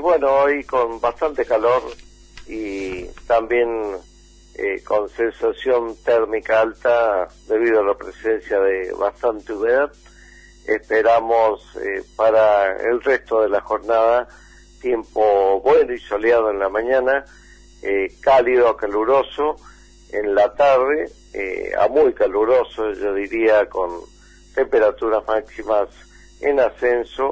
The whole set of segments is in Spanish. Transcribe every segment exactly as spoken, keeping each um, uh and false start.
bueno, hoy con bastante calor y también eh, con sensación térmica alta debido a la presencia de bastante humedad. Esperamos eh, para el resto de la jornada tiempo bueno y soleado en la mañana, eh, cálido a caluroso en la tarde, eh, a muy caluroso, yo diría, con temperaturas máximas en ascenso.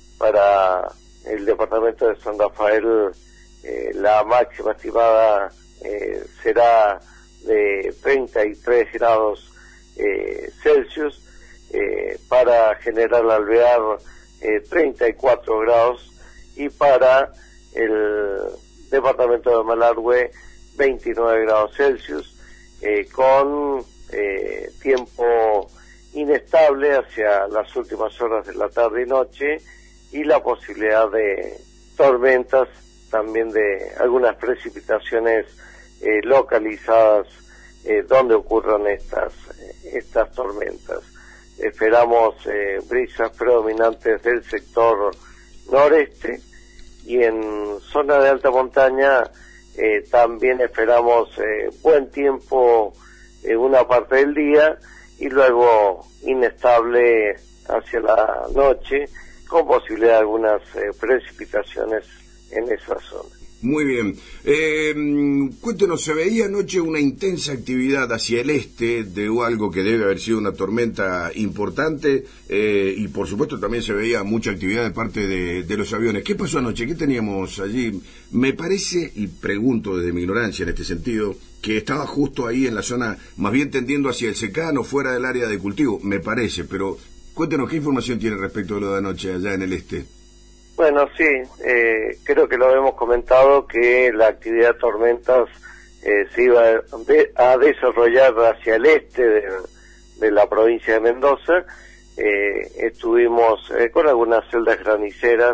Para el departamento de San Rafael, eh, la máxima estimada eh, será de treinta y tres grados eh, Celsius, eh, para General Alvear eh, treinta y cuatro grados, y para el departamento de Malargüe veintinueve grados Celsius, eh, con eh, tiempo inestable hacia las últimas horas de la tarde y noche, y la posibilidad de tormentas, también de algunas precipitaciones eh, localizadas eh, donde ocurran estas estas tormentas. Esperamos eh, brisas predominantes del sector noreste, y en zona de alta montaña eh, también esperamos eh, buen tiempo en una parte del día y luego inestable hacia la noche, con posibilidad de algunas eh, precipitaciones en esa zona. Muy bien. Eh, cuéntenos, se veía anoche una intensa actividad hacia el este de algo que debe haber sido una tormenta importante, eh, y por supuesto también se veía mucha actividad de parte de, de los aviones. ¿Qué pasó anoche? ¿Qué teníamos allí? Me parece, y pregunto desde mi ignorancia en este sentido, que estaba justo ahí en la zona, más bien tendiendo hacia el secano, fuera del área de cultivo, me parece, pero cuéntenos qué información tiene respecto de lo de anoche allá en el este. Bueno, sí, eh, creo que lo hemos comentado, que la actividad de tormentas eh, se iba de, a desarrollar hacia el este de, de la provincia de Mendoza. Eh, estuvimos eh, con algunas celdas graniceras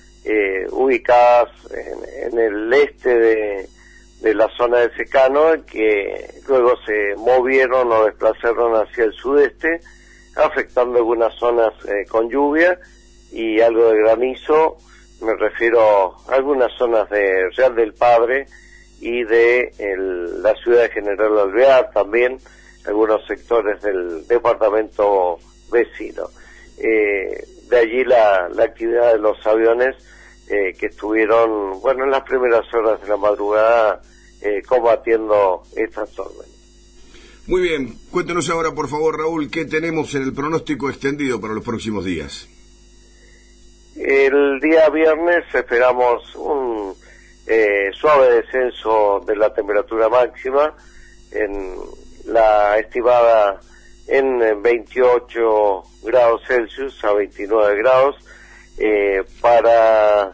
eh, ubicadas en, en el este de, de la zona de secano, que luego se movieron o desplazaron hacia el sudeste, afectando algunas zonas eh, con lluvia y algo de granizo. Me refiero a algunas zonas de Real del Padre y de el, la ciudad de General Alvear, también algunos sectores del departamento vecino. Eh, de allí la, la actividad de los aviones eh, que estuvieron, bueno, en las primeras horas de la madrugada eh, combatiendo estas tormentas. Muy bien, cuéntenos ahora, por favor, Raúl, ¿qué tenemos en el pronóstico extendido para los próximos días? El día viernes esperamos un eh, suave descenso de la temperatura máxima, en la estimada en veintiocho grados Celsius a veintinueve grados. Eh, para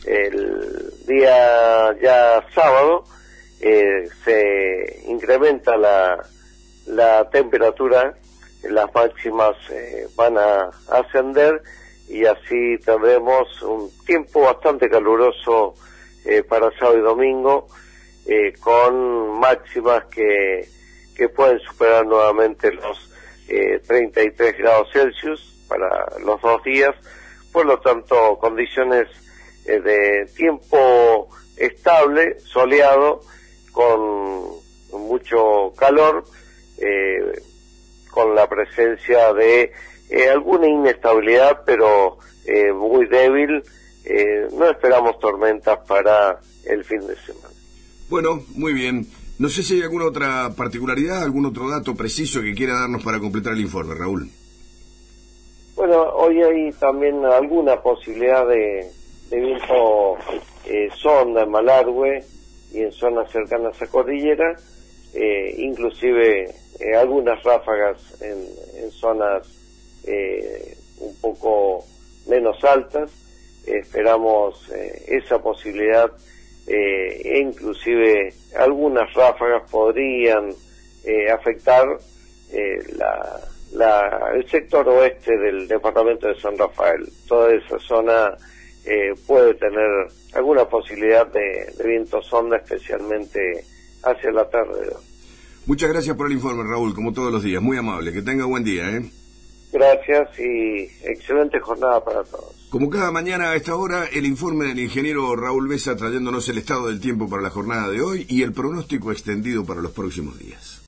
el día ya sábado eh, se incrementa la, la temperatura, las máximas eh, van a ascender, y así tendremos un tiempo bastante caluroso eh, para sábado y domingo, eh, con máximas que, que pueden superar nuevamente los eh, treinta y tres grados Celsius para los dos días. Por lo tanto, condiciones eh, de tiempo estable, soleado, con mucho calor, eh, con la presencia de Eh, alguna inestabilidad, pero eh, muy débil. Eh, no esperamos tormentas para el fin de semana. Bueno, muy bien. No sé si hay alguna otra particularidad, algún otro dato preciso que quiera darnos para completar el informe, Raúl. Bueno, hoy hay también alguna posibilidad de, de viento eh, sonda en Malargüe y en zonas cercanas a cordillera, eh, inclusive eh, algunas ráfagas en, en zonas Eh, un poco menos altas. Eh, esperamos eh, esa posibilidad, eh, e inclusive algunas ráfagas podrían eh, afectar eh, la, la, el sector oeste del departamento de San Rafael. Toda esa zona eh, puede tener alguna posibilidad de, de viento sonda, especialmente hacia la tarde. Muchas gracias por el informe, Raúl, como todos los días, muy amable, que tenga buen día, ¿eh? Gracias y excelente jornada para todos. Como cada mañana a esta hora, el informe del ingeniero Raúl Besa trayéndonos el estado del tiempo para la jornada de hoy y el pronóstico extendido para los próximos días.